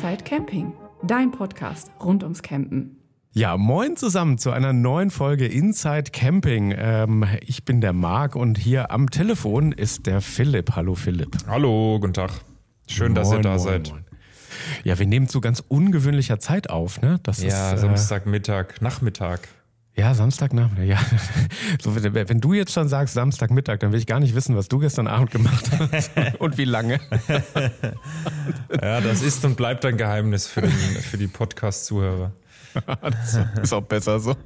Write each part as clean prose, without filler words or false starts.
Inside Camping, dein Podcast rund ums Campen. Ja, moin zusammen zu einer neuen Folge Inside Camping. Ich bin der Marc und hier am Telefon ist der Philipp. Hallo Philipp. Hallo, guten Tag. Schön, dass ihr da seid. Moin. Ja, wir nehmen zu ganz ungewöhnlicher Zeit auf, ne? Das ist Samstagmittag, Nachmittag. Ja, Samstagnachmittag, ja. So, wenn du jetzt schon sagst Samstagmittag, dann will ich gar nicht wissen, was du gestern Abend gemacht hast und wie lange. Ja, das ist und bleibt ein Geheimnis für die Podcast-Zuhörer. Das ist auch besser so.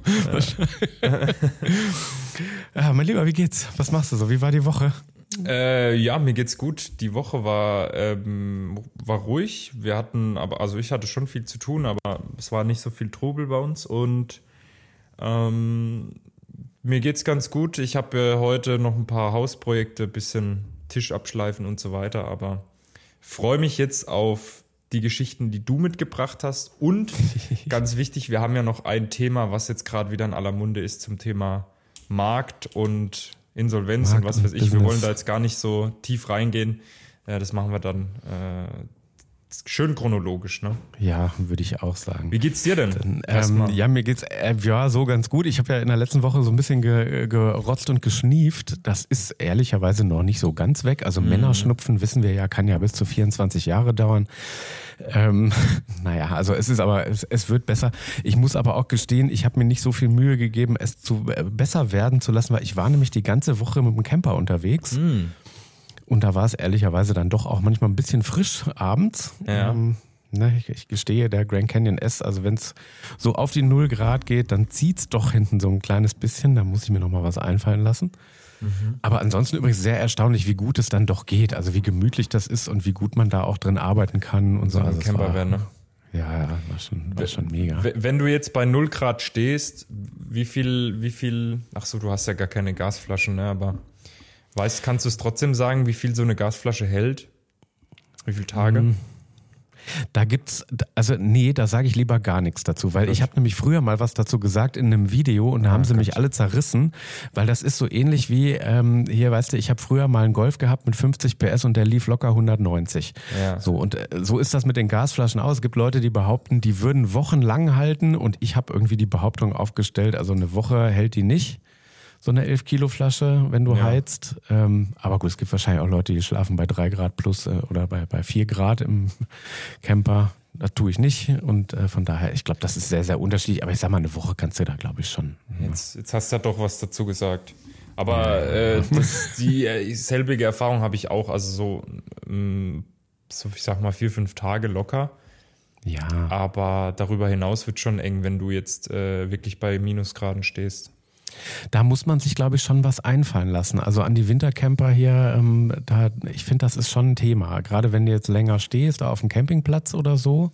Ja, mein Lieber, wie geht's? Was machst du so? Wie war die Woche? Ja, mir geht's gut. Die Woche war ruhig. Ich hatte schon viel zu tun, aber es war nicht so viel Trubel bei uns und mir geht's ganz gut. Ich habe heute noch ein paar Hausprojekte, bisschen Tisch abschleifen und so weiter, aber freue mich jetzt auf die Geschichten, die du mitgebracht hast. Und ganz wichtig, wir haben ja noch ein Thema, was jetzt gerade wieder in aller Munde ist zum Thema Markt und Insolvenz und was weiß ich. Wir wollen da jetzt gar nicht so tief reingehen. Das machen wir dann schön chronologisch, ne? Ja, würde ich auch sagen. Wie geht's dir denn? Ja, mir geht's so ganz gut. Ich habe ja in der letzten Woche so ein bisschen gerotzt und geschnieft. Das ist ehrlicherweise noch nicht so ganz weg. Also Männerschnupfen, wissen wir ja, kann ja bis zu 24 Jahre dauern. Naja, also es wird besser. Ich muss aber auch gestehen, ich habe mir nicht so viel Mühe gegeben, es besser werden zu lassen, weil ich war nämlich die ganze Woche mit dem Camper unterwegs. Und da war es ehrlicherweise dann doch auch manchmal ein bisschen frisch abends. Ja. Ich gestehe, der Grand Canyon S, also wenn es so auf die 0 Grad geht, dann zieht's doch hinten so ein kleines bisschen. Da muss ich mir noch mal was einfallen lassen. Aber ansonsten übrigens sehr erstaunlich, wie gut es dann doch geht. Also wie gemütlich das ist und wie gut man da auch drin arbeiten kann. Und so. Also Camper werden, ne? Ja, war schon mega. Wenn du jetzt bei 0 Grad stehst, wie viel, ach so, du hast ja gar keine Gasflaschen, ne, aber kannst du es trotzdem sagen, wie viel so eine Gasflasche hält? Wie viele Tage? Da da sage ich lieber gar nichts dazu, weil ich habe nämlich früher mal was dazu gesagt in einem Video und da haben sie mich alle zerrissen, weil das ist so ähnlich wie, hier weißt du, ich habe früher mal einen Golf gehabt mit 50 PS und der lief locker 190. Ja. So, und so ist das mit den Gasflaschen aus. Es gibt Leute, die behaupten, die würden wochenlang halten und ich habe irgendwie die Behauptung aufgestellt, also eine Woche hält die nicht. So eine 11-Kilo-Flasche, wenn du heizt. Aber gut, es gibt wahrscheinlich auch Leute, die schlafen bei 3 Grad plus oder bei 4 Grad im Camper. Das tue ich nicht. Und von daher, ich glaube, das ist sehr, sehr unterschiedlich. Aber ich sag mal, eine Woche kannst du da, glaube ich, schon. Jetzt hast du ja doch was dazu gesagt. Aber die selbige Erfahrung habe ich auch. Also so, ich sag mal, 4-5 Tage locker. Ja. Aber darüber hinaus wird schon eng, wenn du jetzt wirklich bei Minusgraden stehst. Da muss man sich, glaube ich, schon was einfallen lassen. Also an die Wintercamper hier, ich finde, das ist schon ein Thema. Gerade wenn du jetzt länger stehst, auf dem Campingplatz oder so.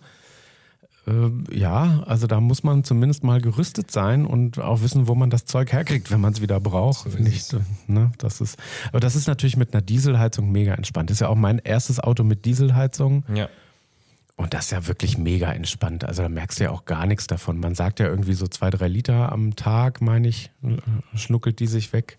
Also da muss man zumindest mal gerüstet sein und auch wissen, wo man das Zeug herkriegt, wenn man es wieder braucht. So Aber das ist natürlich mit einer Dieselheizung mega entspannt. Das ist ja auch mein erstes Auto mit Dieselheizung. Ja. Und das ist ja wirklich mega entspannt. Also da merkst du ja auch gar nichts davon. Man sagt ja irgendwie so 2-3 Liter am Tag, meine ich, schnuckelt die sich weg.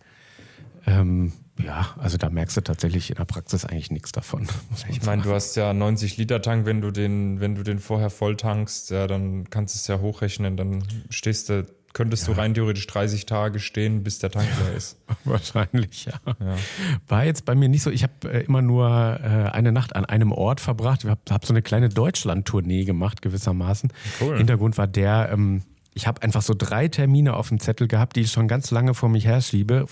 Also da merkst du tatsächlich in der Praxis eigentlich nichts davon. Ich meine, du hast ja 90 Liter Tank, wenn du den vorher voll tankst, ja, dann kannst du es ja hochrechnen, dann könntest du rein theoretisch 30 Tage stehen, bis der Tank leer ist. Wahrscheinlich, ja. War jetzt bei mir nicht so. Ich habe immer nur eine Nacht an einem Ort verbracht. Ich habe so eine kleine Deutschland-Tournee gemacht, gewissermaßen. Cool. Hintergrund war ich habe einfach so 3 Termine auf dem Zettel gehabt, die ich schon ganz lange vor mir herschiebe,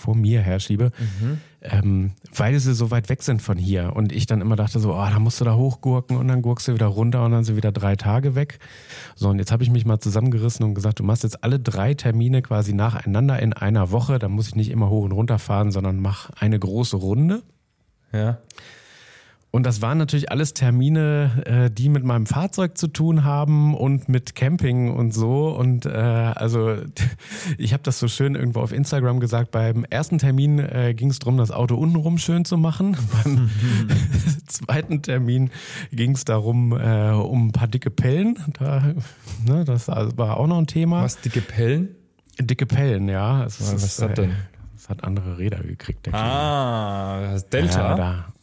weil sie so weit weg sind von hier. Und ich dann immer dachte so, da musst du da hochgurken und dann gurkst du wieder runter und dann sind wieder 3 Tage weg. So, und jetzt habe ich mich mal zusammengerissen und gesagt, du machst jetzt alle 3 Termine quasi nacheinander in einer Woche. Da muss ich nicht immer hoch und runter fahren, sondern mach eine große Runde. Ja. Und das waren natürlich alles Termine, die mit meinem Fahrzeug zu tun haben und mit Camping und so. Und ich habe das so schön irgendwo auf Instagram gesagt, beim ersten Termin ging es darum, das Auto untenrum schön zu machen. Beim zweiten Termin ging es darum, um ein paar dicke Pellen. Das war auch noch ein Thema. Was, dicke Pellen? Dicke Pellen, ja. Was ist das denn? Das hat andere Räder gekriegt. Das Delta?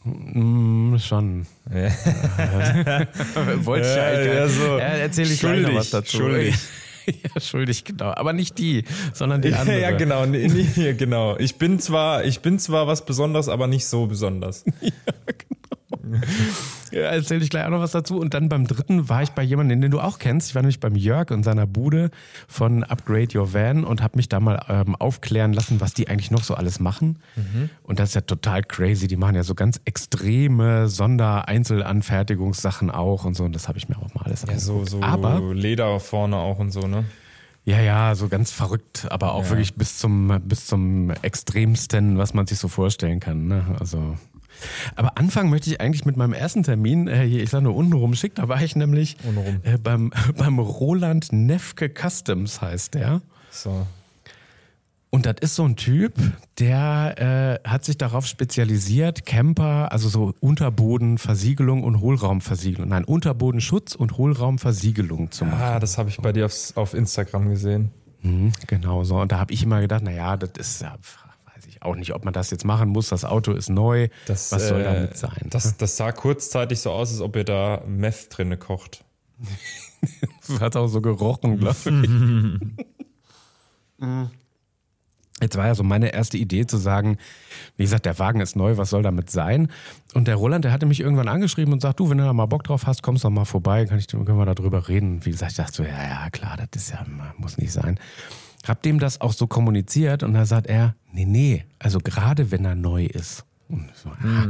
Schon. Ja. Wollte ich eigentlich. Erzähle ich gleich noch was dazu. Schuldig. Ja, schuldig, genau. Aber nicht die, sondern die andere. Ja, genau. Genau. Ich bin zwar was Besonderes, aber nicht so besonders. Ja, genau. Ja, erzähle ich gleich auch noch was dazu. Und dann beim dritten war ich bei jemandem, den du auch kennst. Ich war nämlich beim Jörg in seiner Bude von Upgrade Your Van und habe mich da mal aufklären lassen, was die eigentlich noch so alles machen. Und das ist ja total crazy. Die machen ja so ganz extreme Einzelanfertigungssachen auch und so. Und das habe ich mir auch mal alles angeguckt. So Aber Leder vorne auch und so, ne? ja, so ganz verrückt, aber auch wirklich bis zum Extremsten, was man sich so vorstellen kann. Ne? Also, aber anfangen möchte ich eigentlich mit meinem ersten Termin, hier, ich sage nur untenrum schick, da war ich nämlich beim Roland Nefke Customs, heißt der. So. Und das ist so ein Typ, der hat sich darauf spezialisiert, Camper, also so Unterbodenversiegelung und Hohlraumversiegelung. Nein, Unterbodenschutz und Hohlraumversiegelung zu machen. Ah, das habe ich bei dir auf Instagram gesehen. Genau so. Und da habe ich immer gedacht, naja, das ist ja, weiß ich auch nicht, ob man das jetzt machen muss. Das Auto ist neu. Was soll damit sein? Das sah kurzzeitig so aus, als ob ihr da Meth drinne kocht. Das hat auch so gerochen, glaube ich. Jetzt war ja so meine erste Idee zu sagen, wie gesagt, der Wagen ist neu, was soll damit sein? Und der Roland, der hatte mich irgendwann angeschrieben und sagt, du, wenn du da mal Bock drauf hast, kommst doch mal vorbei, können wir da drüber reden. Wie gesagt, ich dachte so, ja, klar, das ist ja, muss nicht sein. Hab dem das auch so kommuniziert und da sagt er, nee, also gerade wenn er neu ist. Und so,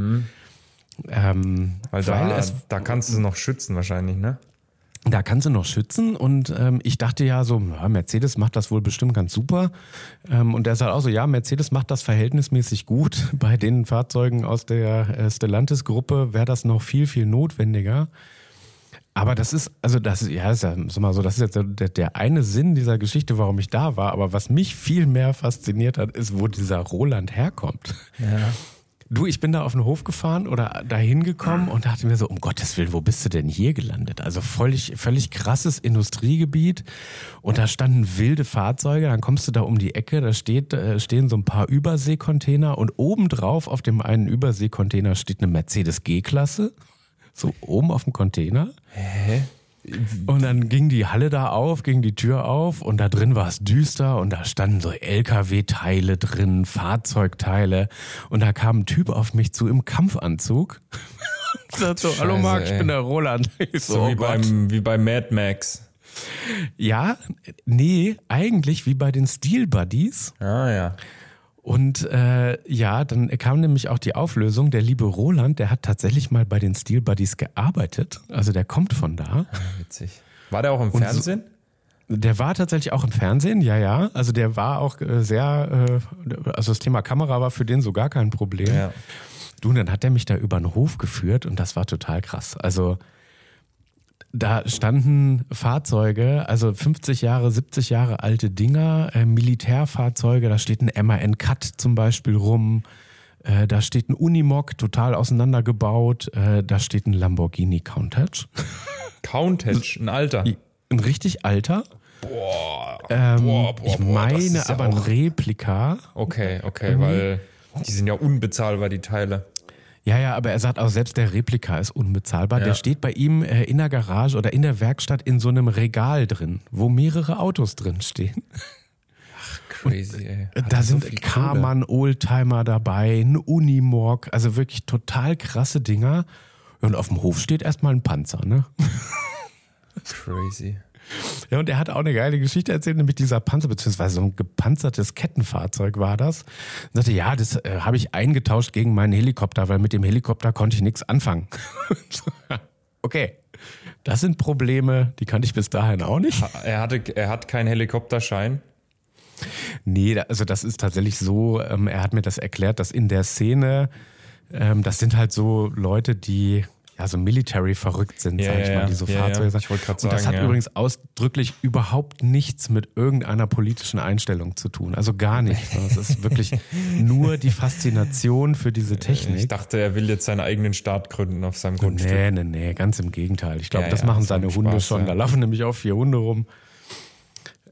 weil da kannst du es noch schützen wahrscheinlich, ne? Da kannst du noch schützen und ich dachte ja so, Mercedes macht das wohl bestimmt ganz super und der sagt auch so, ja, Mercedes macht das verhältnismäßig gut. Bei den Fahrzeugen aus der Stellantis-Gruppe wäre das noch viel, viel notwendiger. Aber das ist jetzt der eine Sinn dieser Geschichte, warum ich da war. Aber was mich viel mehr fasziniert hat, ist, wo dieser Roland herkommt. Ja. Du, ich bin da auf den Hof gefahren oder da hingekommen und dachte mir so, um Gottes Willen, wo bist du denn hier gelandet? Also völlig krasses Industriegebiet und da standen wilde Fahrzeuge, dann kommst du da um die Ecke, da stehen so ein paar Überseekontainer und obendrauf auf dem einen Überseekontainer steht eine Mercedes G-Klasse, so oben auf dem Container. Hä? Und dann ging die Halle da auf, ging die Tür auf und da drin war es düster und da standen so LKW-Teile drin, Fahrzeugteile und da kam ein Typ auf mich zu im Kampfanzug und sagt so, hallo Marc, ich bin der Roland. So wie bei Mad Max. Ja, nee, eigentlich wie bei den Steel Buddies. Ah ja. Und dann kam nämlich auch die Auflösung, der liebe Roland, der hat tatsächlich mal bei den Steel Buddies gearbeitet. Also der kommt von da. Ah, witzig. War der auch im Fernsehen? Der war tatsächlich auch im Fernsehen, ja. Also der war auch also das Thema Kamera war für den so gar kein Problem. Ja. Du, und dann hat er mich da über den Hof geführt und das war total krass. Also da standen Fahrzeuge, also 50 Jahre, 70 Jahre alte Dinger, Militärfahrzeuge, da steht ein MAN Cut zum Beispiel rum, da steht ein Unimog, total auseinandergebaut, da steht ein Lamborghini Countach. Countach, ein alter? Ein richtig alter. Ich meine aber ein Replika. Okay, weil die sind ja unbezahlbar, die Teile. Ja, aber er sagt auch, selbst der Replika ist unbezahlbar. Ja. Der steht bei ihm in der Garage oder in der Werkstatt in so einem Regal drin, wo mehrere Autos drin stehen. Ach, crazy, ey. Da sind Karmann Oldtimer dabei, ein Unimog, also wirklich total krasse Dinger. Und auf dem Hof steht erstmal ein Panzer, ne? Crazy. Ja, und er hat auch eine geile Geschichte erzählt, nämlich dieser Panzer, beziehungsweise so ein gepanzertes Kettenfahrzeug war das. Und sagte, ja, das habe ich eingetauscht gegen meinen Helikopter, weil mit dem Helikopter konnte ich nichts anfangen. Okay, das sind Probleme, die kannte ich bis dahin auch nicht. Er hat keinen Helikopterschein? Nee, also das ist tatsächlich so, er hat mir das erklärt, dass in der Szene, das sind halt so Leute, die ja so military verrückt sind, sag ich mal, die so Fahrzeuge sind. Ich wollte gerade sagen, und das hat ja. übrigens ausdrücklich überhaupt nichts mit irgendeiner politischen Einstellung zu tun. Also gar nicht. Es ist wirklich nur die Faszination für diese Technik. Ich dachte, er will jetzt seinen eigenen Staat gründen auf seinem Grundstück. Nee, ganz im Gegenteil. Ich glaube, Ja, das ja, machen das seine macht Hunde Spaß, schon. ja. Da laufen nämlich auch 4 Hunde rum.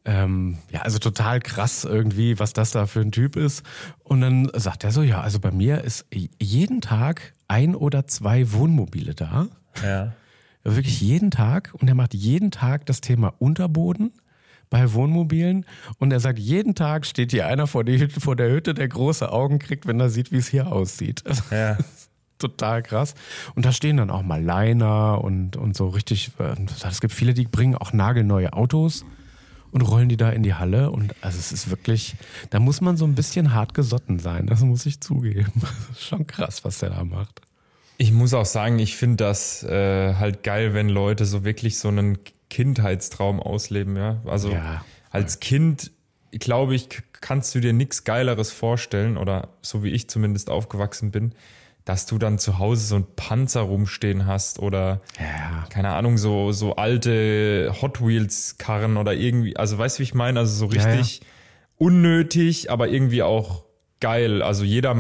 Also total krass irgendwie, was das da für ein Typ ist. Und dann sagt er so, ja, also bei mir ist jeden Tag 1 oder 2 Wohnmobile da. Ja. Wirklich jeden Tag. Und er macht jeden Tag das Thema Unterboden bei Wohnmobilen. Und er sagt, jeden Tag steht hier einer vor der Hütte, der große Augen kriegt, wenn er sieht, wie es hier aussieht. Ja. Total krass. Und da stehen dann auch mal Liner und so richtig, es gibt viele, die bringen auch nagelneue Autos und rollen die da in die Halle. Und also es ist wirklich, da muss man so ein bisschen hart gesotten sein, das muss ich zugeben. Das ist schon krass, was der da macht. Ich muss auch sagen, ich finde das halt geil, wenn Leute so wirklich so einen Kindheitstraum ausleben, ja. Also Ja. als Kind, glaube ich, kannst du dir nichts Geileres vorstellen, oder so wie ich zumindest aufgewachsen bin, dass du dann zu Hause so einen Panzer rumstehen hast oder, Ja. keine Ahnung, so alte Hot Wheels Karren oder irgendwie, also weißt du, wie ich meine? Also so richtig unnötig, aber irgendwie auch geil. Also jeder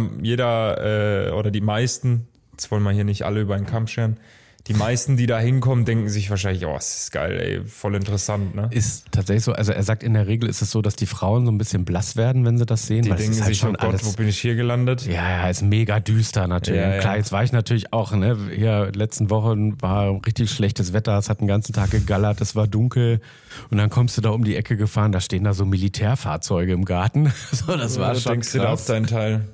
oder die meisten, jetzt wollen wir hier nicht alle über einen Kamm scheren, die meisten, die da hinkommen, denken sich wahrscheinlich, oh, das ist geil, ey, voll interessant, ne? Ist tatsächlich so, also er sagt, in der Regel ist es so, dass die Frauen so ein bisschen blass werden, wenn sie das sehen. Die weil es denken ist halt sich, schon oh Gott, wo bin ich hier gelandet? Ja, ist mega düster natürlich. Ja, Und klar, ja. jetzt war ich natürlich auch, ne, hier letzten Wochen war richtig schlechtes Wetter, es hat den ganzen Tag gegallert, es war dunkel und dann kommst du da um die Ecke gefahren, da stehen da so Militärfahrzeuge im Garten. So, das war schon denkst du da auf krass. deinen Teil.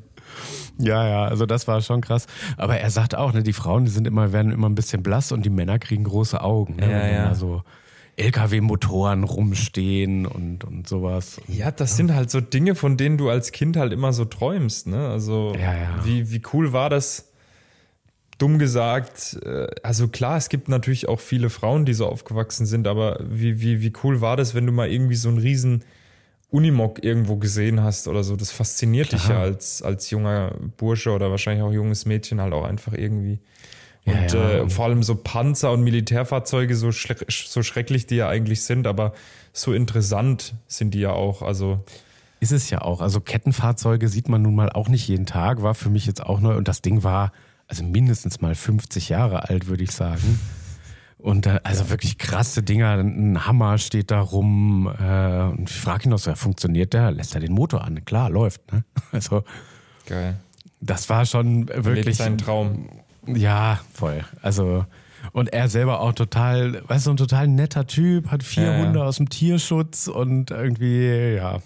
Ja, also das war schon krass. Aber er sagt auch, ne, die Frauen, werden immer ein bisschen blass und die Männer kriegen große Augen. Ne, Ja, wenn ja. da so LKW-Motoren rumstehen und sowas. Ja, das sind halt so Dinge, von denen du als Kind halt immer so träumst, ne? Also Ja, ja. Wie cool war das? Dumm gesagt, also klar, es gibt natürlich auch viele Frauen, die so aufgewachsen sind, aber wie cool war das, wenn du mal irgendwie so einen riesen Unimog irgendwo gesehen hast oder so? Das fasziniert dich ja als junger Bursche oder wahrscheinlich auch junges Mädchen halt auch einfach irgendwie. Und Ja. vor allem so Panzer und Militärfahrzeuge, so schrecklich die ja eigentlich sind, aber so interessant sind die ja auch. Also Ist es ja auch. Also Kettenfahrzeuge sieht man nun mal auch nicht jeden Tag, war für mich jetzt auch neu. Und das Ding war also mindestens mal 50 Jahre alt, würde ich sagen. Und also wirklich krasse Dinger. Ein Hammer steht da rum. Und ich frage ihn noch so, ja, funktioniert der? Lässt er den Motor an? Klar, läuft. Ne? Also geil. das war schon Lebt wirklich... seinen Traum. Ja, voll. Also... Und er selber auch total, weißt du, ein total netter Typ, hat 4 Ja. Hunde aus dem Tierschutz und irgendwie, ja.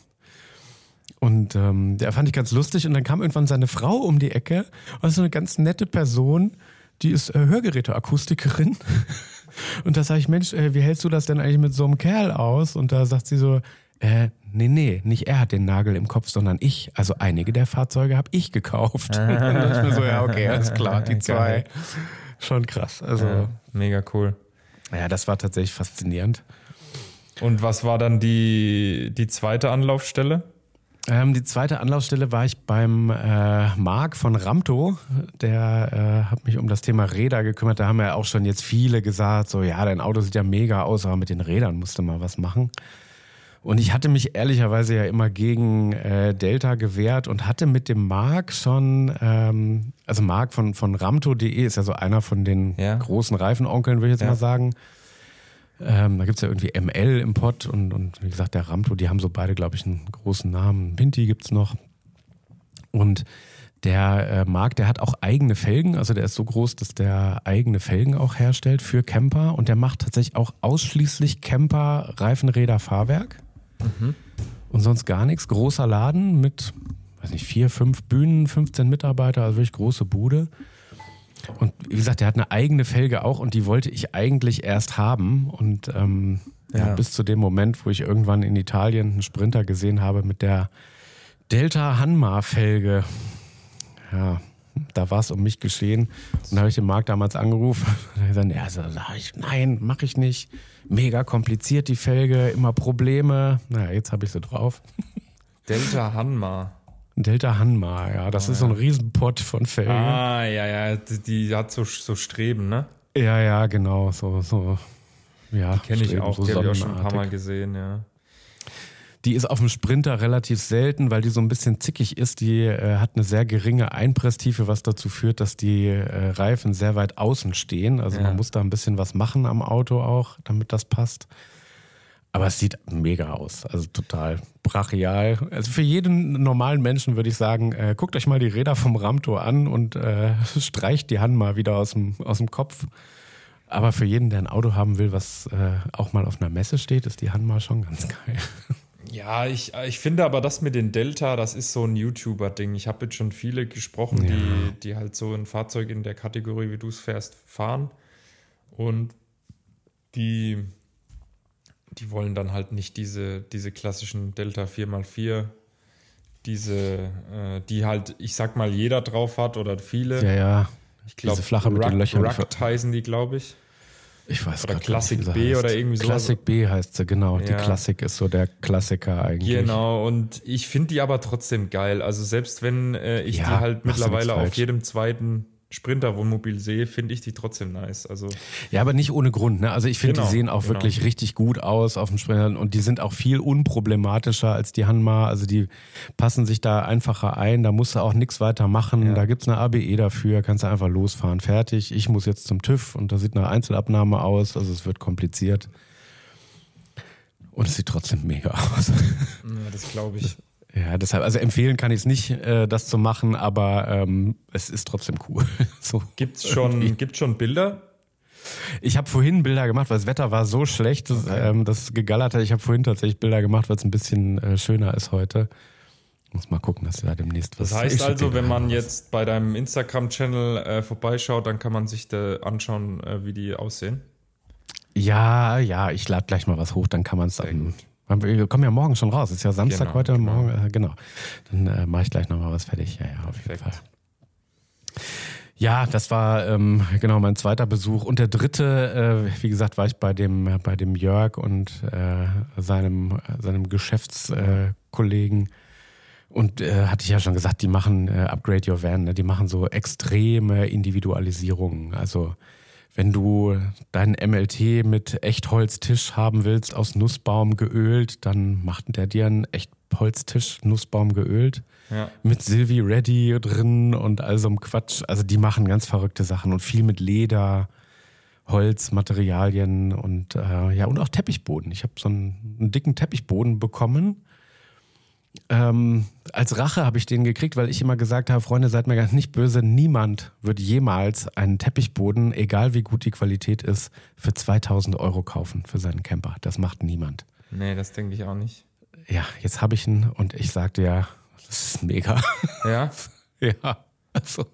Und der fand ich ganz lustig und dann kam irgendwann seine Frau um die Ecke und das ist eine ganz nette Person, die ist Hörgeräteakustikerin. Und da sage ich, Mensch, wie hältst du das denn eigentlich mit so einem Kerl aus? Und da sagt sie so, nee, nicht er hat den Nagel im Kopf, sondern ich. Also einige der Fahrzeuge habe ich gekauft. Und dann dachte ich mir so, ja, okay, alles klar, die zwei. Geil. Schon krass. Also, Ja, mega cool. ja, das war tatsächlich faszinierend. Und was war dann die zweite Anlaufstelle? Die zweite Anlaufstelle war ich beim Marc von Ramto. Der hat mich um das Thema Räder gekümmert. Da haben ja auch schon jetzt viele gesagt, so ja, dein Auto sieht ja mega aus, aber mit den Rädern musst du mal was machen. Und ich hatte mich ehrlicherweise ja immer gegen Delta gewehrt und hatte mit dem Marc schon, also Marc von Ramto.de ist ja so einer von den Ja. großen Reifenonkeln, würde ich jetzt Ja. mal sagen. Da gibt es ja irgendwie ML im Pott und wie gesagt, der Ramto, die haben so beide, glaube ich, einen großen Namen. Pinti gibt's noch. Und der Marc, der hat auch eigene Felgen, also der ist so groß, dass der eigene Felgen auch herstellt für Camper und der macht tatsächlich auch ausschließlich Camper, Reifenräder, Fahrwerk und sonst gar nichts. Großer Laden mit, weiß nicht, 4, 5 Bühnen, 15 Mitarbeiter, also wirklich große Bude. Und wie gesagt, der hat eine eigene Felge auch und die wollte ich eigentlich erst haben. Und Ja. bis zu dem Moment, wo ich irgendwann in Italien einen Sprinter gesehen habe mit der Delta Hanma-Felge. Ja, da war es um mich geschehen. Und da habe ich den Marc damals angerufen. Und er hat gesagt, nein, mache ich nicht. Mega kompliziert die Felge, immer Probleme. Naja, jetzt habe ich sie drauf. Delta Hanma. Delta Hanma, ja, das ist so ein Riesenpott von Felgen. Ah, ja, die hat so Streben, ne? Ja, genau, so, ja. Kenne ich Streben, auch, so die habe ich auch schon ein paar sonnenartig. Mal gesehen, ja. Die ist auf dem Sprinter relativ selten, weil die so ein bisschen zickig ist. Die hat eine sehr geringe Einpresstiefe, was dazu führt, dass die Reifen sehr weit außen stehen. Also Ja. man muss da ein bisschen was machen am Auto auch, damit das passt. Aber es sieht mega aus, also total brachial. Also für jeden normalen Menschen würde ich sagen, guckt euch mal die Räder vom Ramtor an und streicht die Hand mal wieder aus dem Kopf. Aber für jeden, der ein Auto haben will, was auch mal auf einer Messe steht, ist die Hanma schon ganz geil. Ja, ich finde aber das mit den Delta, das ist so ein YouTuber-Ding. Ich habe jetzt schon viele gesprochen, die halt so ein Fahrzeug in der Kategorie, wie du es fährst, fahren. Und die wollen dann halt nicht diese klassischen Delta 4x4, die halt, ich sag mal, jeder drauf hat oder viele. Ja. Ich glaube, diese flache mit den Löchern. Rugged heißen die, glaube ich. Ich weiß oder gar Classic nicht, B oder irgendwie so. Classic B heißt sie, genau. Ja. Die Classic ist so der Klassiker eigentlich. Genau, und ich finde die aber trotzdem geil. Also selbst wenn ich die halt machst du mittlerweile nichts auf falsch. jedem zweiten Sprinter-Wohnmobil sehe, finde ich die trotzdem nice. Also Ja, aber nicht ohne Grund. Ne? Also ich finde, Genau, die sehen auch genau. wirklich richtig gut aus auf dem Sprinter und die sind auch viel unproblematischer als die Hanma. Also die passen sich da einfacher ein, da musst du auch nichts weiter machen. Ja. Da gibt's eine ABE dafür, kannst du einfach losfahren, fertig. Ich muss jetzt zum TÜV und da sieht eine Einzelabnahme aus, also es wird kompliziert. Und es sieht trotzdem mega aus. ja, das glaube ich. Ja, deshalb, also empfehlen kann ich es nicht, das zu machen, aber es ist trotzdem cool. So. Gibt's schon Bilder? Ich habe vorhin Bilder gemacht, weil das Wetter war so schlecht, das gegallert hat. Ich habe vorhin tatsächlich Bilder gemacht, weil es ein bisschen schöner ist heute. Muss mal gucken, dass da demnächst was. Das heißt ich also, dir wenn man was. jetzt bei deinem Instagram-Channel vorbeischaut, dann kann man sich da anschauen, wie die aussehen. Ja, ich lade gleich mal was hoch, dann kann man es dann. gut. Wir kommen ja morgen schon raus. Ist ja Samstag Genau, heute, genau. morgen, genau. Dann mache ich gleich nochmal was fertig. Ja, auf jeden Perfekt. Fall. Ja, das war genau mein zweiter Besuch. Und der dritte, wie gesagt, war ich bei dem Jörg und seinem Geschäftskollegen. Und hatte ich ja schon gesagt, die machen Upgrade Your Van, ne? Die machen so extreme Individualisierungen. Also wenn du deinen MLT mit Echtholztisch haben willst, aus Nussbaum geölt, dann macht der dir einen Echtholztisch, Nussbaum geölt. Ja. Mit Sylvie Ready drin und all so einem Quatsch. Also die machen ganz verrückte Sachen und viel mit Leder, Holz, Materialien und und auch Teppichboden. Ich habe so einen dicken Teppichboden bekommen. Als Rache habe ich den gekriegt, weil ich immer gesagt habe, Freunde, seid mir ganz nicht böse, niemand wird jemals einen Teppichboden, egal wie gut die Qualität ist, für 2.000 € kaufen für seinen Camper. Das macht niemand. Nee, das denke ich auch nicht. Ja, jetzt habe ich ihn und ich sagte ja, das ist mega. Ja? Ja, also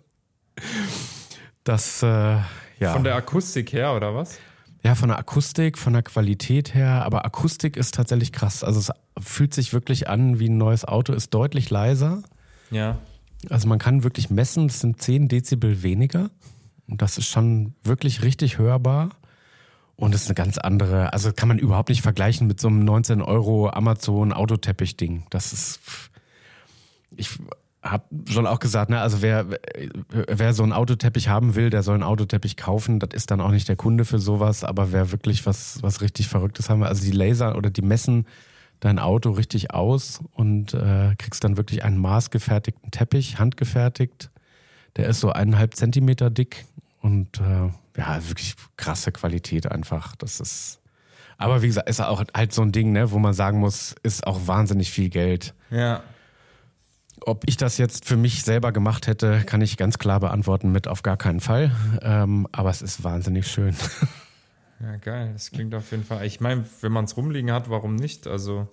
das, ja. Von der Akustik her, oder was? Ja, von der Akustik, von der Qualität her, aber Akustik ist tatsächlich krass. Also es fühlt sich wirklich an wie ein neues Auto, ist deutlich leiser. Ja. Also man kann wirklich messen, das sind 10 Dezibel weniger und das ist schon wirklich richtig hörbar. Und es ist eine ganz andere, also kann man überhaupt nicht vergleichen mit so einem 19 € Amazon Autoteppich-Ding. Das ist, ich habe schon auch gesagt, ne, also wer so einen Autoteppich haben will, der soll einen Autoteppich kaufen. Das ist dann auch nicht der Kunde für sowas, aber wer wirklich was richtig Verrücktes haben will, also die Laser oder die messen dein Auto richtig aus und kriegst dann wirklich einen maßgefertigten Teppich, handgefertigt. Der ist so 1,5 Zentimeter dick und wirklich krasse Qualität einfach. Das ist, aber wie gesagt, ist auch halt so ein Ding, ne, wo man sagen muss, ist auch wahnsinnig viel Geld. Ja. Ob ich das jetzt für mich selber gemacht hätte, kann ich ganz klar beantworten mit auf gar keinen Fall. Aber es ist wahnsinnig schön. Ja, geil. Das klingt auf jeden Fall. Ich meine, wenn man es rumliegen hat, warum nicht? Also.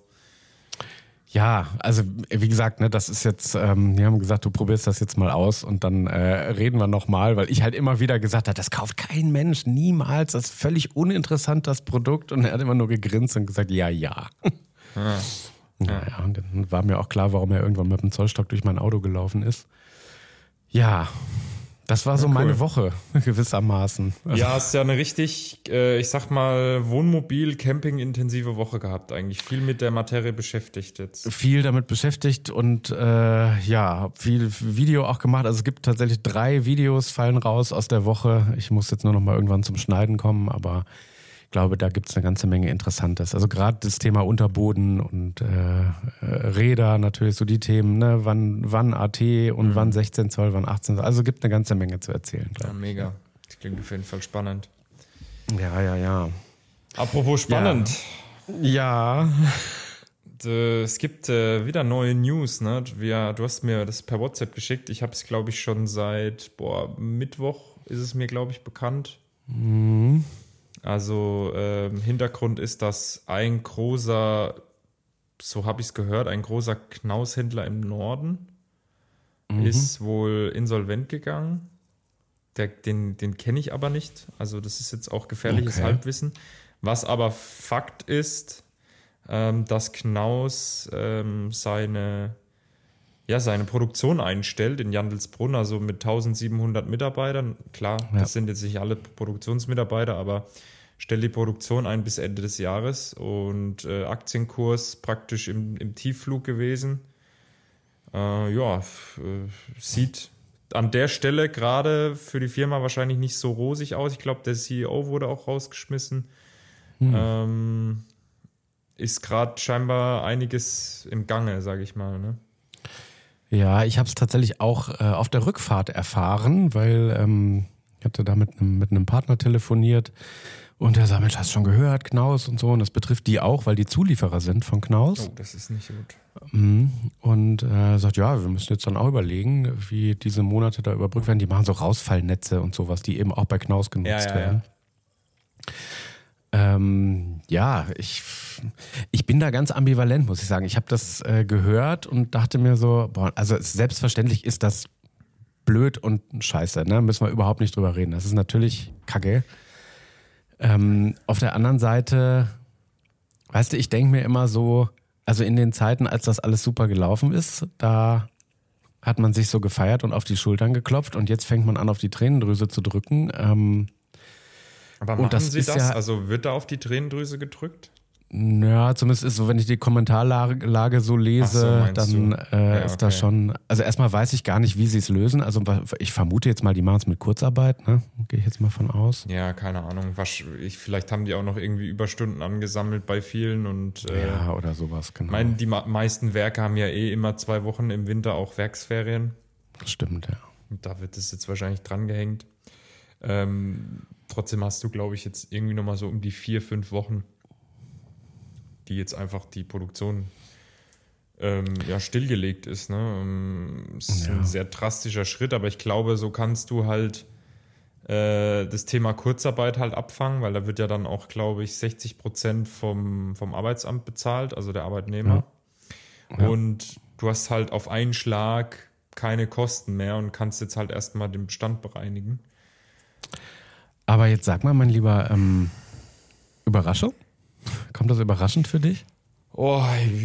Ja, also wie gesagt, ne, das ist jetzt, wir haben gesagt, du probierst das jetzt mal aus und dann reden wir nochmal, weil ich halt immer wieder gesagt habe, das kauft kein Mensch, niemals, das ist völlig uninteressant, das Produkt. Und er hat immer nur gegrinst und gesagt, ja. Ja. Naja, und dann war mir auch klar, warum er irgendwann mit dem Zollstock durch mein Auto gelaufen ist. Ja, das war so cool. Meine Woche, gewissermaßen. Also, Ja, ist ja eine richtig, ich sag mal, Wohnmobil-Camping-intensive Woche gehabt eigentlich. Viel mit der Materie beschäftigt jetzt. viel damit beschäftigt und viel Video auch gemacht. Also es gibt tatsächlich 3 Videos, fallen raus aus der Woche. Ich muss jetzt nur noch mal irgendwann zum Schneiden kommen, aber ich glaube, da gibt es eine ganze Menge Interessantes. Also gerade das Thema Unterboden und Räder, natürlich so die Themen, ne? Wann AT und wann 16 Zoll, wann 18 Zoll. Also gibt eine ganze Menge zu erzählen, Ja, glaube mega. Das klingt auf jeden Fall spannend. ich. Ja. Apropos spannend. Ja. Es gibt wieder neue News, ne? Du hast mir das per WhatsApp geschickt. Ich habe es, glaube ich, schon seit Mittwoch ist es mir, glaube ich, bekannt. Mhm. Also Hintergrund ist, dass ein großer, so habe ich es gehört, ein großer Knaushändler im Norden ist wohl insolvent gegangen. Den kenne ich aber nicht. Also das ist jetzt auch gefährliches Halbwissen. Was aber Fakt ist, dass Knaus seine Produktion einstellt in Jandelsbrunn, also mit 1700 Mitarbeitern. Klar, das sind jetzt nicht alle Produktionsmitarbeiter, aber stellt die Produktion ein bis Ende des Jahres und Aktienkurs praktisch im Tiefflug gewesen. Sieht an der Stelle gerade für die Firma wahrscheinlich nicht so rosig aus. Ich glaube, der CEO wurde auch rausgeschmissen. Ist gerade scheinbar einiges im Gange, sage ich mal. Ne? Ja, ich habe es tatsächlich auch auf der Rückfahrt erfahren, weil ich hatte da mit einem Partner telefoniert und der sagt, Mensch, hast du schon gehört, Knaus und so. Und das betrifft die auch, weil die Zulieferer sind von Knaus. Oh, das ist nicht gut. Und sagt, ja, wir müssen jetzt dann auch überlegen, wie diese Monate da überbrückt werden. Die machen so Rausfallnetze und sowas, die eben auch bei Knaus genutzt werden. Ich bin da ganz ambivalent, muss ich sagen. Ich habe das gehört und dachte mir so, also selbstverständlich ist das blöd und scheiße, ne? Müssen wir überhaupt nicht drüber reden. Das ist natürlich Kacke. Auf der anderen Seite, weißt du, ich denke mir immer so, also in den Zeiten, als das alles super gelaufen ist, da hat man sich so gefeiert und auf die Schultern geklopft und jetzt fängt man an, auf die Tränendrüse zu drücken. Aber machen Sie das? Ja, also wird da auf die Tränendrüse gedrückt? Ja, zumindest ist so, wenn ich die Kommentarlage so lese, dann ist das schon, also erstmal weiß ich gar nicht, wie sie es lösen. Also ich vermute jetzt mal, die machen es mit Kurzarbeit, ne? Gehe ich jetzt mal von aus. Ja, keine Ahnung. Vielleicht haben die auch noch irgendwie Überstunden angesammelt bei vielen und ja, oder sowas, genau. Die meisten Werke haben ja immer 2 Wochen im Winter auch Werksferien. Das stimmt, ja. Und da wird es jetzt wahrscheinlich dran gehängt. Trotzdem hast du, glaube ich, jetzt irgendwie nochmal so um die 4-5 Wochen, die jetzt einfach die Produktion stillgelegt ist. Ne? Ist ein sehr drastischer Schritt, aber ich glaube, so kannst du halt das Thema Kurzarbeit halt abfangen, weil da wird ja dann auch, glaube ich, 60% vom Arbeitsamt bezahlt, also der Arbeitnehmer. Ja. Und du hast halt auf einen Schlag keine Kosten mehr und kannst jetzt halt erstmal den Bestand bereinigen. Aber jetzt sag mal, mein Lieber, Überraschung? Kommt das überraschend für dich? Oh,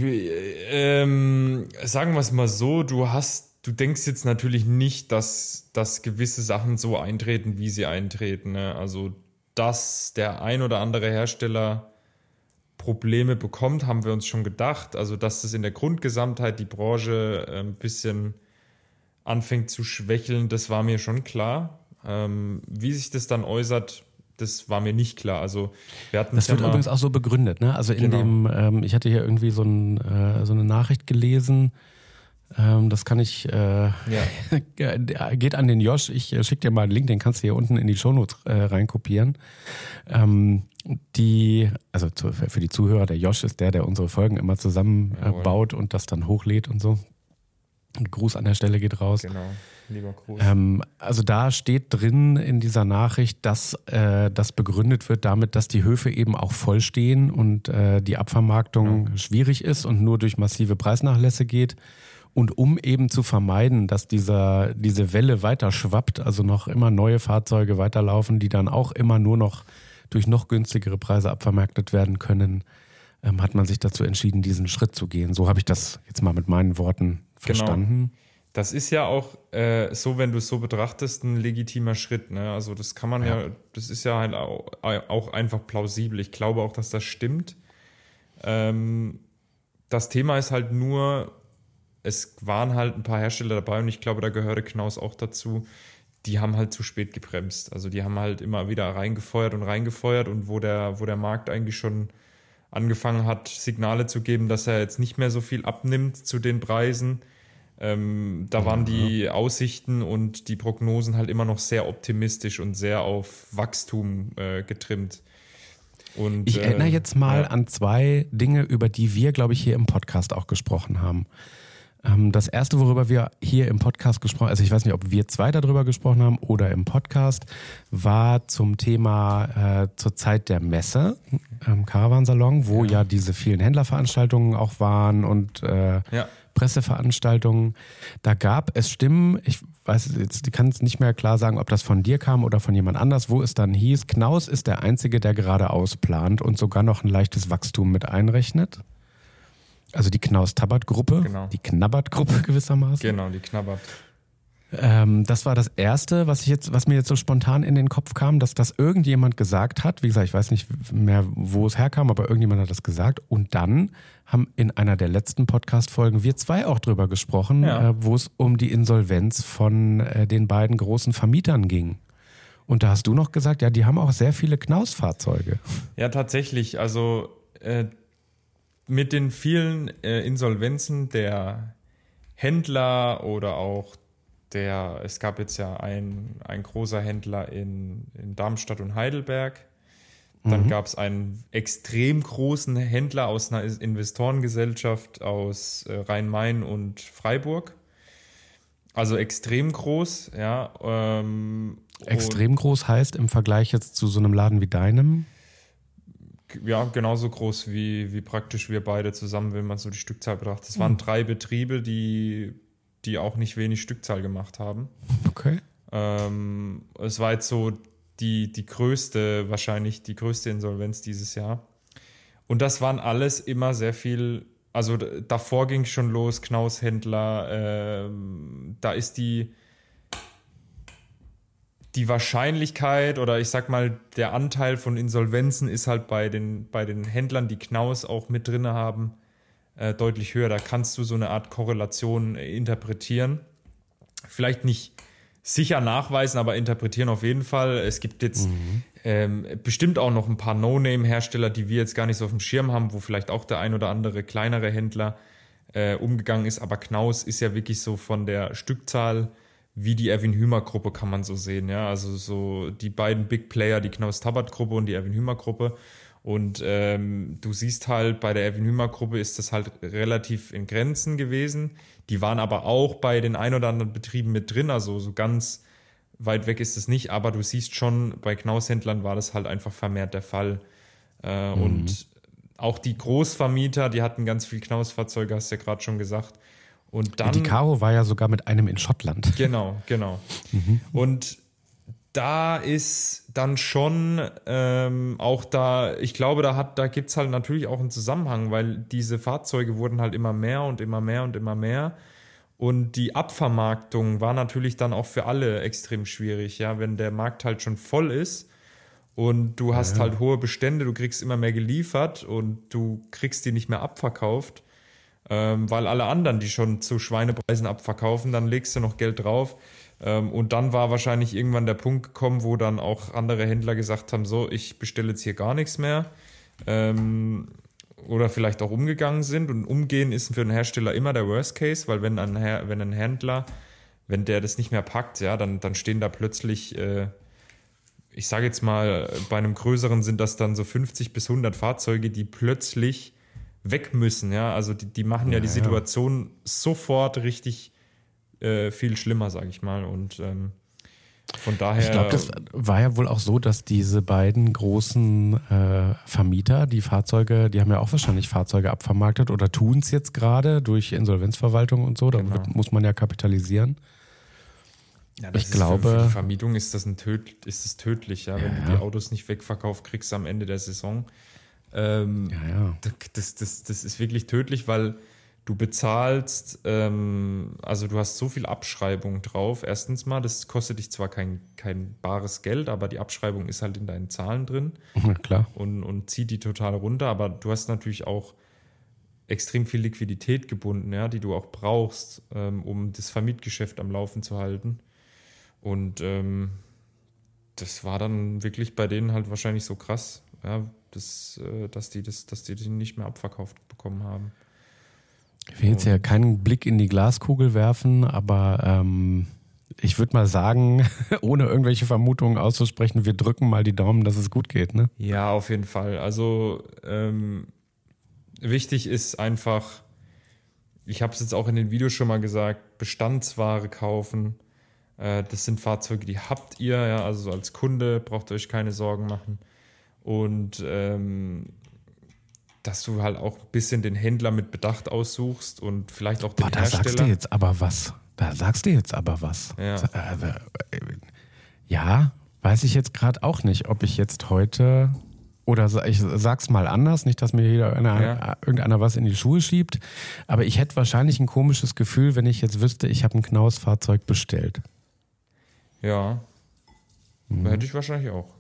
sagen wir es mal so, du denkst jetzt natürlich nicht, dass gewisse Sachen so eintreten, wie sie eintreten. Ne? Also, dass der ein oder andere Hersteller Probleme bekommt, haben wir uns schon gedacht. Also, dass das in der Grundgesamtheit die Branche ein bisschen anfängt zu schwächeln, das war mir schon klar. Wie sich das dann äußert, das war mir nicht klar. Also das wird übrigens auch so begründet, ne? Also ich hatte hier irgendwie so eine Nachricht gelesen. Das kann ich, geht an den Josh. Ich schicke dir mal einen Link, den kannst du hier unten in die Shownotes reinkopieren. Für die Zuhörer, der Josh ist der unsere Folgen immer zusammenbaut und das dann hochlädt und so. Ein Gruß an der Stelle geht raus. Genau, lieber Gruß. Also da steht drin in dieser Nachricht, dass das begründet wird damit, dass die Höfe eben auch voll stehen und die Abvermarktung schwierig ist und nur durch massive Preisnachlässe geht. Und um eben zu vermeiden, dass diese Welle weiter schwappt, also noch immer neue Fahrzeuge weiterlaufen, die dann auch immer nur noch durch noch günstigere Preise abvermarktet werden können, hat man sich dazu entschieden, diesen Schritt zu gehen. So habe ich das jetzt mal mit meinen Worten verstanden. Genau. Das ist ja auch so, wenn du es so betrachtest, ein legitimer Schritt. Ne? Also das kann man das ist ja halt auch einfach plausibel. Ich glaube auch, dass das stimmt. Das Thema ist halt nur, es waren halt ein paar Hersteller dabei und ich glaube, da gehörte Knaus auch dazu, die haben halt zu spät gebremst. Also die haben halt immer wieder reingefeuert und wo der Markt eigentlich schon angefangen hat, Signale zu geben, dass er jetzt nicht mehr so viel abnimmt zu den Preisen. Da waren die Aussichten und die Prognosen halt immer noch sehr optimistisch und sehr auf Wachstum getrimmt. Und, ich erinnere jetzt mal an 2 Dinge, über die wir, glaube ich, hier im Podcast auch gesprochen haben. Das erste, worüber wir hier im Podcast gesprochen haben, also ich weiß nicht, ob wir 2 darüber gesprochen haben oder im Podcast, war zum Thema zur Zeit der Messe, Caravansalon, wo ja diese vielen Händlerveranstaltungen auch waren und Presseveranstaltungen. Da gab es Stimmen, ich weiß jetzt, ich kann es nicht mehr klar sagen, ob das von dir kam oder von jemand anders, wo es dann hieß, Knaus ist der Einzige, der geradeaus plant und sogar noch ein leichtes Wachstum mit einrechnet. Also die Knaus-Tabbert-Gruppe, Genau. Die Knabbert-Gruppe gewissermaßen. Genau, die Knabbert. Das war das Erste, was mir jetzt so spontan in den Kopf kam, dass das irgendjemand gesagt hat. Wie gesagt, ich weiß nicht mehr, wo es herkam, aber irgendjemand hat das gesagt. Und dann haben in einer der letzten Podcast-Folgen wir 2 auch drüber gesprochen, wo es um die Insolvenz von den beiden großen Vermietern ging. Und da hast du noch gesagt, ja, die haben auch sehr viele Knaus-Fahrzeuge. Ja, tatsächlich. Also mit den vielen Insolvenzen der Händler oder auch es gab jetzt ja ein großer Händler in Darmstadt und Heidelberg. Dann gab es einen extrem großen Händler aus einer Investorengesellschaft aus Rhein-Main und Freiburg. Also extrem groß, ja. Extrem groß heißt im Vergleich jetzt zu so einem Laden wie deinem? Ja, genauso groß wie praktisch wir beide zusammen, wenn man so die Stückzahl betrachtet. Es waren 3 Betriebe, die auch nicht wenig Stückzahl gemacht haben. Okay. Es war jetzt so wahrscheinlich die größte Insolvenz dieses Jahr. Und das waren alles immer sehr viel, also davor ging es schon los, Knaushändler, da ist die Wahrscheinlichkeit oder ich sag mal, der Anteil von Insolvenzen ist halt bei den Händlern, die Knaus auch mit drin haben, deutlich höher. Da kannst du so eine Art Korrelation interpretieren. Vielleicht nicht sicher nachweisen, aber interpretieren auf jeden Fall. Es gibt jetzt bestimmt auch noch ein paar No-Name-Hersteller, die wir jetzt gar nicht so auf dem Schirm haben, wo vielleicht auch der ein oder andere kleinere Händler umgegangen ist. Aber Knaus ist ja wirklich so von der Stückzahl wie die Erwin-Hümer-Gruppe, kann man so sehen. Ja? Also so die beiden Big Player, die Knaus-Tabbert-Gruppe und die Erwin-Hümer-Gruppe. Und du siehst halt, bei der Erwin-Hümer-Gruppe ist das halt relativ in Grenzen gewesen. Die waren aber auch bei den ein oder anderen Betrieben mit drin, also so ganz weit weg ist es nicht. Aber du siehst schon, bei Knaushändlern war das halt einfach vermehrt der Fall. Und auch die Großvermieter, die hatten ganz viel Knausfahrzeuge, hast du ja gerade schon gesagt. Und dann, die Caro war ja sogar mit einem in Schottland. Genau. Und da ist dann schon auch da, ich glaube, da gibt es halt natürlich auch einen Zusammenhang, weil diese Fahrzeuge wurden halt immer mehr und immer mehr und immer mehr. Und die Abvermarktung war natürlich dann auch für alle extrem schwierig, ja, wenn der Markt halt schon voll ist und du hast halt hohe Bestände, du kriegst immer mehr geliefert und du kriegst die nicht mehr abverkauft, weil alle anderen, die schon zu Schweinepreisen abverkaufen, dann legst du noch Geld drauf. Und dann war wahrscheinlich irgendwann der Punkt gekommen, wo dann auch andere Händler gesagt haben, so, ich bestelle jetzt hier gar nichts mehr. Oder vielleicht auch umgegangen sind. Und umgehen ist für einen Hersteller immer der Worst Case, weil wenn ein Händler, wenn der das nicht mehr packt, ja, dann stehen da plötzlich, ich sage jetzt mal, bei einem größeren sind das dann so 50 bis 100 Fahrzeuge, die plötzlich weg müssen. Ja? Also die machen ja die Situation sofort richtig viel schlimmer, sage ich mal. Und von daher. Ich glaube, das war ja wohl auch so, dass diese beiden großen Vermieter, die Fahrzeuge, die haben ja auch wahrscheinlich Fahrzeuge abvermarktet oder tun es jetzt gerade durch Insolvenzverwaltung und so. Da muss man ja kapitalisieren. Ja, ich glaube, für die Vermietung ist das tödlich. Ja? Wenn du die Autos nicht wegverkaufst, kriegst du am Ende der Saison. Das ist wirklich tödlich, weil du bezahlst, also du hast so viel Abschreibung drauf. Erstens mal, das kostet dich zwar kein bares Geld, aber die Abschreibung ist halt in deinen Zahlen drin. Ja, klar. Und zieht die total runter. Aber du hast natürlich auch extrem viel Liquidität gebunden, ja, die du auch brauchst, um das Vermietgeschäft am Laufen zu halten. Und das war dann wirklich bei denen halt wahrscheinlich so krass, ja, dass die nicht mehr abverkauft bekommen haben. Ich will jetzt ja keinen Blick in die Glaskugel werfen, aber Ich würde mal sagen, ohne irgendwelche Vermutungen auszusprechen, wir drücken mal die Daumen, dass es gut geht, ne? Ja, auf jeden Fall. Also wichtig ist einfach, ich habe es jetzt auch in den Videos schon mal gesagt, Bestandsware kaufen. Das sind Fahrzeuge, die habt ihr, ja, also als Kunde braucht ihr euch keine Sorgen machen. Und dass du halt auch ein bisschen den Händler mit Bedacht aussuchst und vielleicht auch den Boah, da Hersteller. sagst du jetzt aber was. Ja. Ja, weiß ich jetzt gerade auch nicht, ob ich jetzt heute, oder ich sag's mal anders, nicht, dass mir irgendeiner was in die Schuhe schiebt, aber ich hätte wahrscheinlich ein komisches Gefühl, wenn ich jetzt wüsste, ich habe ein Knaus-Fahrzeug bestellt. Ja, hätte ich wahrscheinlich auch.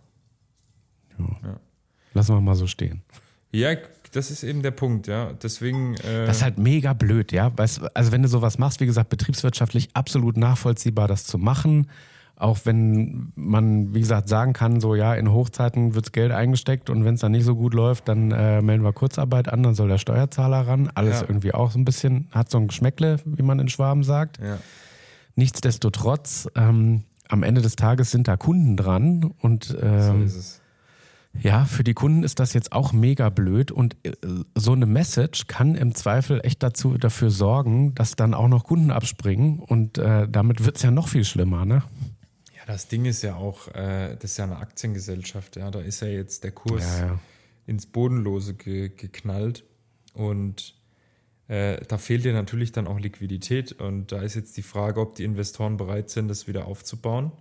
Ja. Lassen wir mal so stehen. Ja, das ist eben der Punkt, ja. Deswegen. Das ist halt mega blöd, ja. Also wenn du sowas machst, wie gesagt, betriebswirtschaftlich absolut nachvollziehbar, das zu machen. Auch wenn man, wie gesagt, sagen kann, so ja, in Hochzeiten wird Geld eingesteckt und wenn es dann nicht so gut läuft, dann melden wir Kurzarbeit an, dann soll der Steuerzahler ran. Alles irgendwie auch so ein bisschen, hat so ein Geschmäckle, wie man in Schwaben sagt. Ja. Nichtsdestotrotz, am Ende des Tages sind da Kunden dran und So ist es. ja, für die Kunden ist das jetzt auch mega blöd und so eine Message kann im Zweifel echt dafür sorgen, dass dann auch noch Kunden abspringen und damit wird es ja noch viel schlimmer, ne? Ja, das Ding ist ja auch, das ist ja eine Aktiengesellschaft, ja, da ist ja jetzt der Kurs ins Bodenlose geknallt und da fehlt dir natürlich dann auch Liquidität und da ist jetzt die Frage, ob die Investoren bereit sind, das wieder aufzubauen.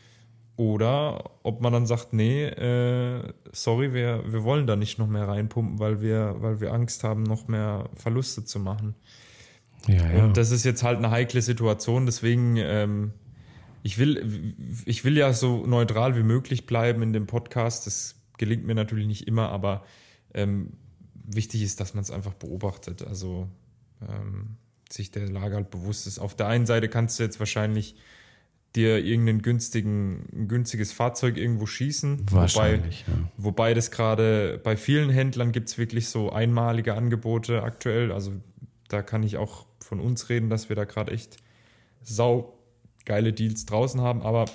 Oder ob man dann sagt, nee, sorry, wir wollen da nicht noch mehr reinpumpen, weil wir Angst haben, noch mehr Verluste zu machen. Ja. Und das ist jetzt halt eine heikle Situation, deswegen ich will ja so neutral wie möglich bleiben in dem Podcast. Das gelingt mir natürlich nicht immer, aber wichtig ist, dass man es einfach beobachtet, also sich der Lage halt bewusst ist. Auf der einen Seite kannst du jetzt wahrscheinlich dir irgendein günstiges Fahrzeug irgendwo schießen. Wahrscheinlich, wobei das gerade bei vielen Händlern gibt es wirklich so einmalige Angebote aktuell. Also da kann ich auch von uns reden, dass wir da gerade echt saugeile Deals draußen haben. Aber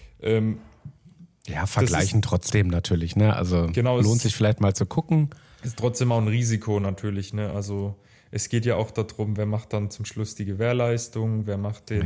ja, vergleichen trotzdem natürlich, ne? Also genau, lohnt sich vielleicht mal zu gucken. Ist trotzdem auch ein Risiko natürlich, ne? Also es geht ja auch darum, wer macht dann zum Schluss die Gewährleistung, wer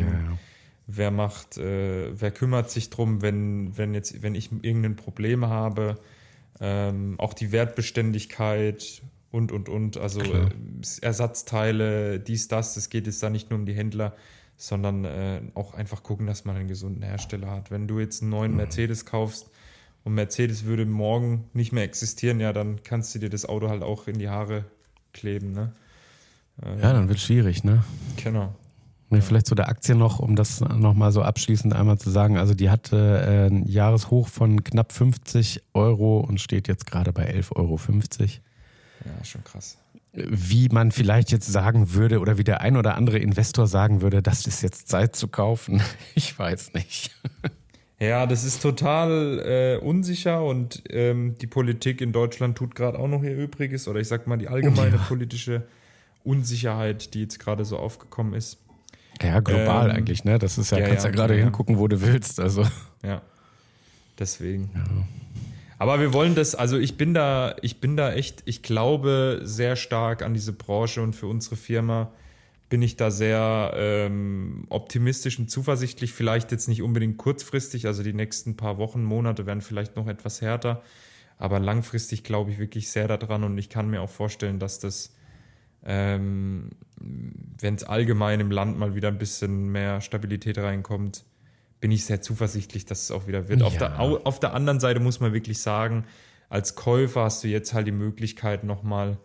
kümmert sich drum, wenn ich irgendein Problem habe, auch die Wertbeständigkeit und, also Ersatzteile, das geht jetzt da nicht nur um die Händler, sondern auch einfach gucken, dass man einen gesunden Hersteller hat. Wenn du jetzt einen neuen Mercedes kaufst und Mercedes würde morgen nicht mehr existieren, ja, dann kannst du dir das Auto halt auch in die Haare kleben, ne? Ja, dann wird es schwierig, ne? Genau. Vielleicht zu der Aktie noch, um das nochmal so abschließend einmal zu sagen. Also die hatte ein Jahreshoch von knapp 50 Euro und steht jetzt gerade bei 11,50 Euro. Ja, schon krass. Wie man vielleicht jetzt sagen würde oder wie der ein oder andere Investor sagen würde, das ist jetzt Zeit zu kaufen. Ich weiß nicht. Ja, das ist total unsicher und die Politik in Deutschland tut gerade auch noch ihr Übriges oder ich sag mal die allgemeine politische Unsicherheit, die jetzt gerade so aufgekommen ist. Ja, global eigentlich, ne? Das ist kannst gerade hingucken, wo du willst. Also. Ja, deswegen. Ja. Aber wir wollen das, also ich bin da echt, ich glaube sehr stark an diese Branche und für unsere Firma bin ich da sehr optimistisch und zuversichtlich. Vielleicht jetzt nicht unbedingt kurzfristig, also die nächsten paar Wochen, Monate werden vielleicht noch etwas härter, aber langfristig glaube ich wirklich sehr daran und ich kann mir auch vorstellen, dass das wenn es allgemein im Land mal wieder ein bisschen mehr Stabilität reinkommt, bin ich sehr zuversichtlich, dass es auch wieder wird. Ja. Auf der anderen Seite muss man wirklich sagen, als Käufer hast du jetzt halt die Möglichkeit nochmal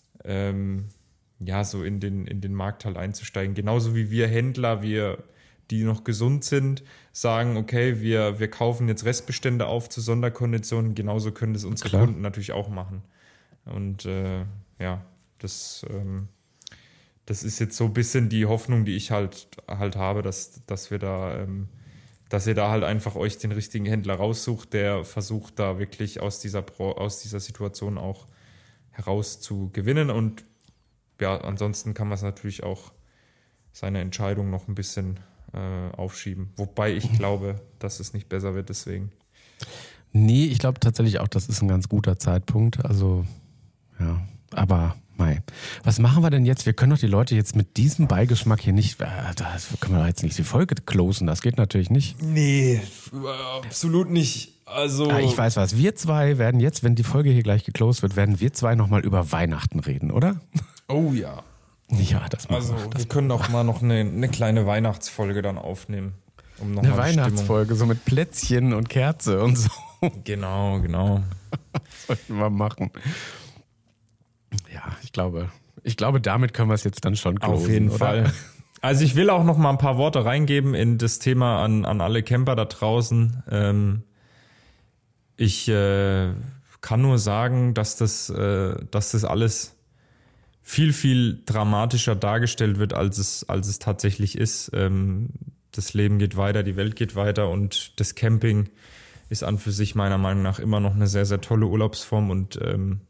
so in den Markt halt einzusteigen. Genauso wie wir Händler, die noch gesund sind, sagen, okay, wir kaufen jetzt Restbestände auf zu Sonderkonditionen. Genauso können das unsere Kunden natürlich auch machen. Und das ist jetzt so ein bisschen die Hoffnung, die ich halt habe, dass ihr da halt einfach euch den richtigen Händler raussucht, der versucht da wirklich aus dieser Situation auch heraus zu gewinnen. Und ja, ansonsten kann man es natürlich auch seine Entscheidung noch ein bisschen aufschieben. Wobei ich glaube, dass es nicht besser wird deswegen. Nee, ich glaube tatsächlich auch, das ist ein ganz guter Zeitpunkt. Also, ja, aber mei. Was machen wir denn jetzt? Wir können doch die Leute jetzt mit diesem Beigeschmack hier nicht, das können wir doch jetzt nicht die Folge closen, das geht natürlich nicht. Nee, absolut nicht. Also Ich weiß was, wir zwei werden jetzt, wenn die Folge hier gleich geclosed wird, werden wir zwei nochmal über Weihnachten reden, oder? Oh ja. Ja, das machen Also wir. wir können auch mal noch eine kleine Weihnachtsfolge dann aufnehmen. Um noch Eine mal die Weihnachtsfolge, so mit Plätzchen und Kerze und so. Stimmung. Genau. Sollten wir machen. Ja, ich glaube, damit können wir es jetzt dann schon closen. Auf jeden oder? Fall. Also ich will auch noch mal ein paar Worte reingeben in das Thema an alle Camper da draußen. Ich kann nur sagen, dass das alles viel, viel dramatischer dargestellt wird, als es tatsächlich ist. Das Leben geht weiter, die Welt geht weiter und das Camping ist an für sich meiner Meinung nach immer noch eine sehr, sehr tolle Urlaubsform und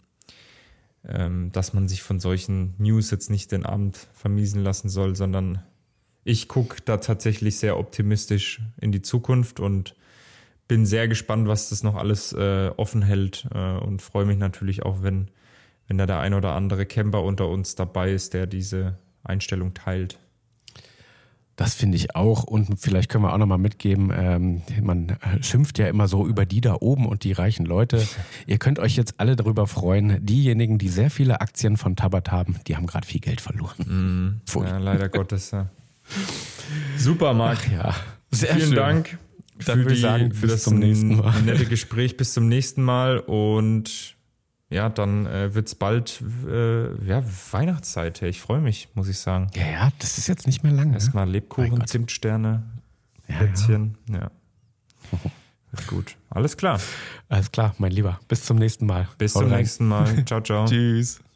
dass man sich von solchen News jetzt nicht den Abend vermiesen lassen soll, sondern ich gucke da tatsächlich sehr optimistisch in die Zukunft und bin sehr gespannt, was das noch alles offen hält und freue mich natürlich auch, wenn da der ein oder andere Camper unter uns dabei ist, der diese Einstellung teilt. Das finde ich auch und vielleicht können wir auch nochmal mitgeben, man schimpft ja immer so über die da oben und die reichen Leute. Ihr könnt euch jetzt alle darüber freuen, diejenigen, die sehr viele Aktien von Tabat haben, die haben gerade viel Geld verloren. Ja, leider Gottes. Ja. Super, Marc. Ach ja, sehr Vielen schön. Dank Dann würde ich sagen, für bis das zum nächsten Mal. nette Gespräch. Bis zum nächsten Mal und ja, dann wird's bald Weihnachtszeit. Ich freue mich, muss ich sagen. Ja, das ist jetzt nicht mehr lange. Erstmal Mein Lebkuchen, Gott. Zimtsterne, Ja, Plätzchen. Ja. Gut. Alles klar. Alles klar, mein Lieber. Bis zum nächsten Mal. Bis Haut zum rein. nächsten Mal. Ciao, ciao. Tschüss.